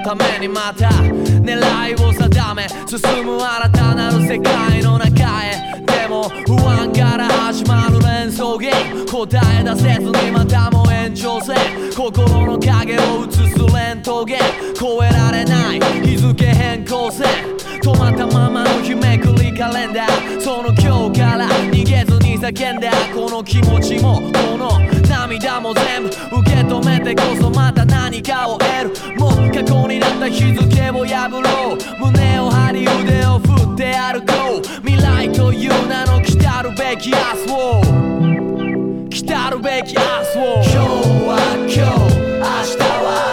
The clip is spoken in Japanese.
ためにまた狙いを定め進む新たなる世界の中へ。でも不安から始まる連想ゲーム、答え出せずにまたも延長戦、心の影を映すレントゲン、超えられない日付変更線、止まったままの日めくりカレンダー、その今日から逃げずに叫んだこの気持ちもこの涙も全部受け止めてこそまた何かを得る。もう過去になった日付を破ろう、胸を張り腕を振って歩こう、未来という名の来たるべき明日を、来たるべき明日を。今日は今日、明日は